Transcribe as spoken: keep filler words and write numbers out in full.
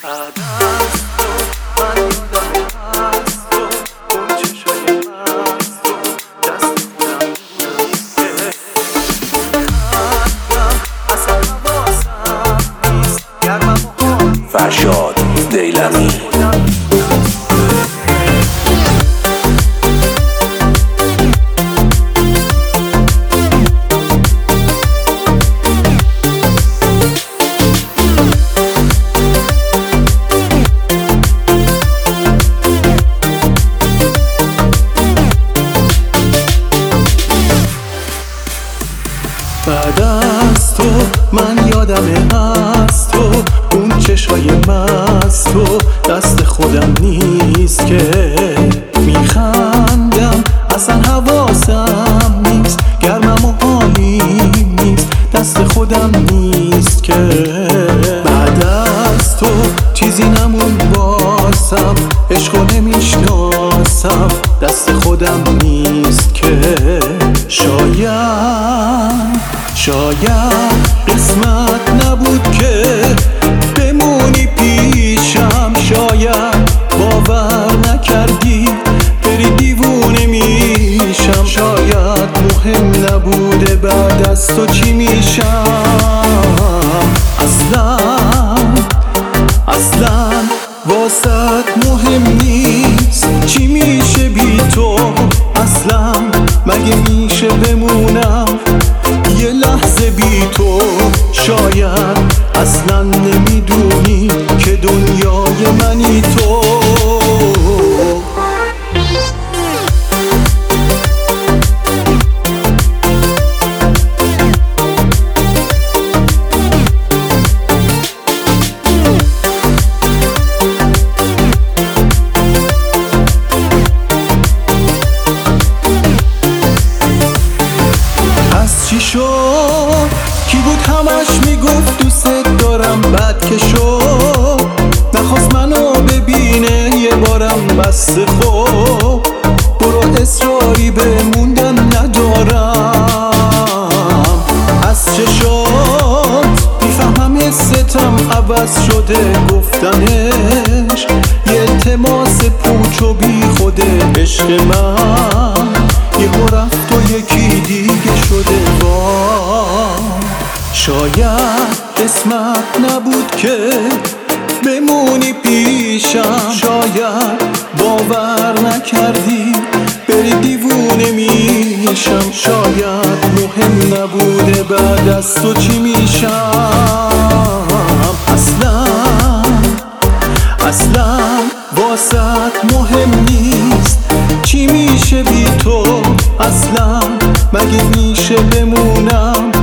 بعد از تو من یادم از تو، اون چشای مست تو دست خودم نیست، خندم اصلا حواسم نیست، گرمم و حالی فرشاد دیلمی. بعد از تو من یادم از تو، اون چشای مست تو دست خودم نیست که میخندم اصلا حواسم نیست، گرمم و حالیم نیست، دست خودم نیست که بعد از تو چیزی نمون واسم، عشقو نمیشناسم، دست خودم نیست که شاید شاید قسمت نبود که بمونی پیشم، شاید باور نکردی بری دیوونه میشم، شاید مهم نبوده بعد از تو چی میشم، اصلا اصلا واسط مهم نیست چی میشه بی تو، اصلا مگه میشه بمونم یه لحظه بی تو، شاید اصلا نمیدونی که دنیای منی تو. چی شد؟ کی بود همش میگفت دوست دارم، بعد که شد نخواست منو ببینه یه بارم، بس خب برو اصراری بموندن ندارم، از چشات میفهمم حستم عوض شده، گفتنش یه التماس پوچ و بی خوده، عشق من یهو رفت و یکی دیگه شده، شاید قسمت نبود که بمونی پیشم، شاید باور نکردی بری دیوونه میشم، شاید مهم نبوده بعد از تو چی میشم، اصلا اصلا واسط مهم نیست چی میشه بی تو، اصلا مگه میشه بمونم